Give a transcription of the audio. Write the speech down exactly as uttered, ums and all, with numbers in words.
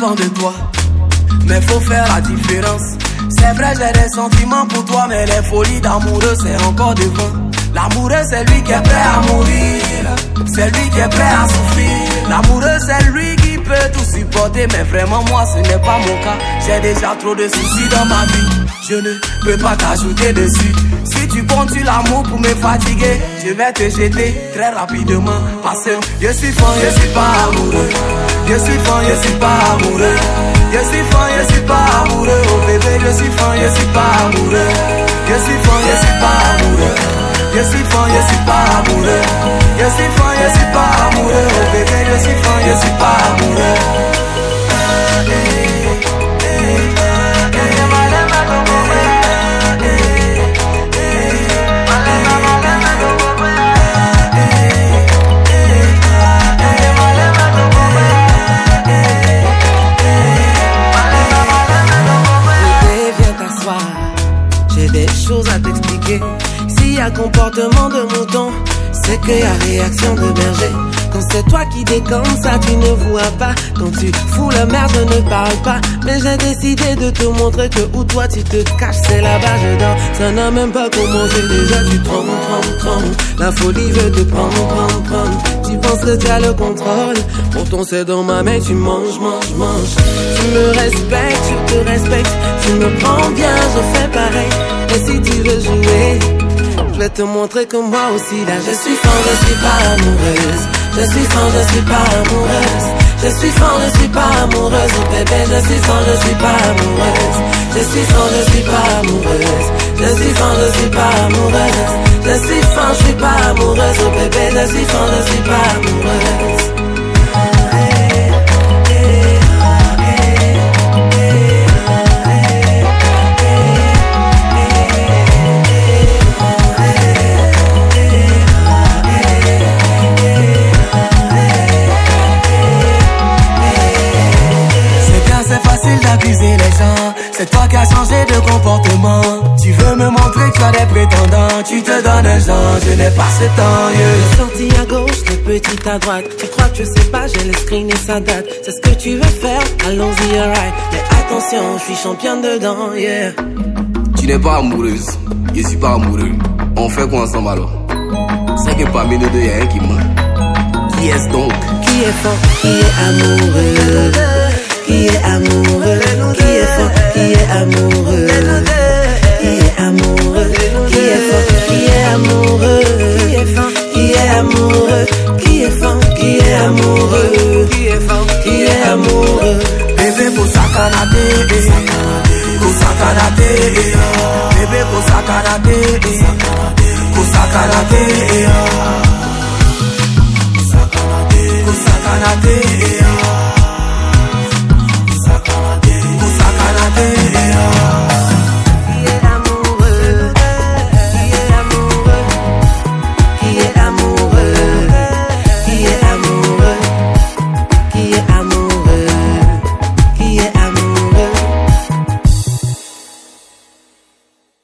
fan de toi, mais faut faire la différence. C'est vrai, j'ai des sentiments pour toi, mais les folies d'amoureux, c'est encore devant. L'amoureux, c'est lui qui est prêt à mourir, c'est lui qui est prêt à souffrir. L'amoureux, c'est lui qui peut tout supporter, mais vraiment moi, ce n'est pas mon cas. J'ai déjà trop de soucis dans ma vie, je ne peux pas t'ajouter dessus. Si tu comptes sur l'amour pour me fatiguer, je vais te jeter très rapidement. Parce que je suis fan, je suis pas amoureux. Je suis fan, je suis pas amoureux. Je suis fan, je suis pas amoureux. Oh bébé, je suis fan, je suis pas amoureux. Je suis fan, je suis pas amoureux. Je suis fan, je suis pas amoureux. Je suis fan, je suis pas amoureux. Oh bébé, je suis fan, je suis pas amoureux. J'ai des choses à t'expliquer. S'il y a comportement de mouton, c'est qu'il y a réaction de berger. Quand c'est toi qui déconnes, ça tu ne vois pas. Quand tu fous la merde, je ne parle pas. Mais j'ai décidé de te montrer que où toi tu te caches, c'est là-bas je dors. Ça n'a même pas commencé, déjà tu trembles, trembles, trembles. La folie veut te prendre, prendre, prendre. Tu penses que tu as le contrôle, pourtant c'est dans ma main, tu manges, manges, manges. Tu me respectes, je te respecte. Tu me prends bien, je fais pareil. Et si tu veux jouer, je vais te montrer que moi aussi là je suis fan, je suis pas amoureuse. Je suis fan, je suis pas amoureuse. Je suis fan, je suis pas amoureuse. Oh bébé, je suis fan, je suis pas amoureuse. Je suis fan, je suis pas amoureuse. Je suis fan, je suis pas amoureuse. Je suis fan, je suis pas amoureuse. Oh bébé, je suis fan, je suis pas amoureuse. D'accuser les gens, c'est toi qui as changé de comportement. Tu veux me montrer que tu as des prétendants, tu te donnes un genre, je n'ai pas ce temps, yeah. Sorti à gauche, le petit à droite. Tu crois que je sais pas, j'ai le screen et ça date. C'est ce que tu veux faire, allons-y, alright. Mais attention, je suis championne dedans, yeah. Tu n'es pas amoureuse, je suis pas amoureux. On fait quoi ensemble alors? C'est que parmi nous deux, y'a un qui ment. Qui est-ce donc? Qui est fort, qui est amoureux? Qui est amoureux, qui est fort, qui est amoureux, qui est amoureux, qui est fort, qui est amoureux, qui est fort, qui est amoureux, qui est fort, qui est amoureux, qui est fort, qui est amoureux. Bébé pour sa canapé, pour sa canapé, bébé pour sa canapé, pour sa canapé.